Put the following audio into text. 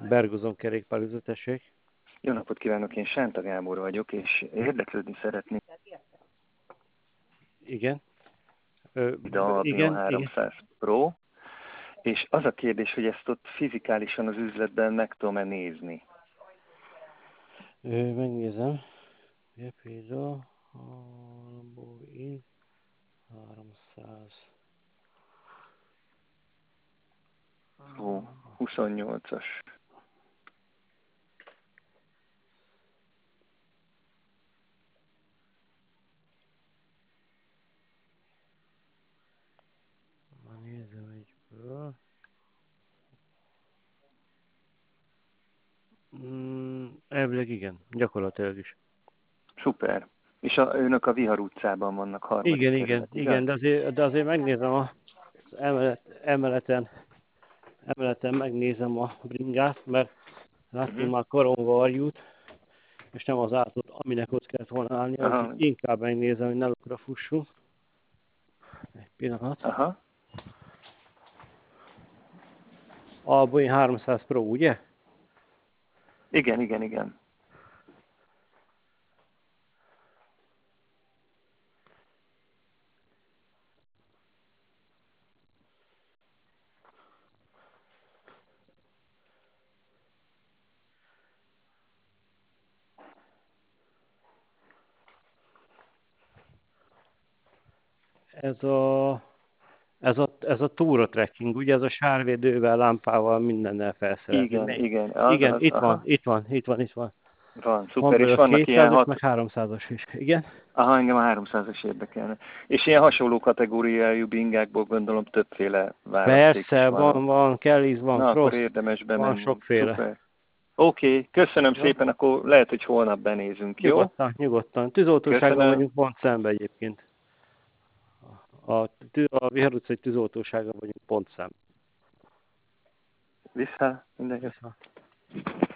Bergozon kerékpárüző, tessék. Jó napot kívánok, én Sánta Gábor vagyok, és érdeklődni szeretnék Igen. ide a Albion Igen, igen. 300 Pro, és az a kérdés, hogy ezt ott fizikálisan az üzletben meg tudom-e nézni. Megnézem. Gepido, Albuin, 300. Ó, 28-as. Nézem egyből. Elvileg igen, gyakorlatilag is. Szuper. És önök a Vihar utcában vannak, harmadik Igen, kerület, igaz? igen, de azért megnézem az emeleten megnézem a bringát, mert láttunk már koronga arjút, és nem az átot, aminek ott kellett volna állnia, úgyhogy Aha, inkább megnézem, hogy ne lukra fussunk. Egy pillanat. aha. A Boeing 300 Pro, ugye? Igen, igen, igen. Ez a túra trekking, ugye ez a sárvédővel, lámpával, mindennel Igen, felszerelni. igen. Igen, itt van, Aha. itt van, itt van, itt van. Van, Van szuper. És belőle vannak ilyen 200-as, meg 300-as is. Igen? Aha, engem a 300-as érdekelne. És ilyen hasonló kategóriájú bingákból gondolom többféle választék is Persze, van. van Kelly's, van Na, akkor Frost, érdemes van bemenni. sokféle. Szuper. Oké, köszönöm Jó? szépen, akkor lehet, hogy holnap benézünk, jó? Nyugodtan, nyugodtan. Tűzoltóságon Köszönöm. vagyunk pont szembe egyébként. A Vihar utcai tűzoltóságon vagyunk pont szembe. Vissza, mindegy. Köszönöm.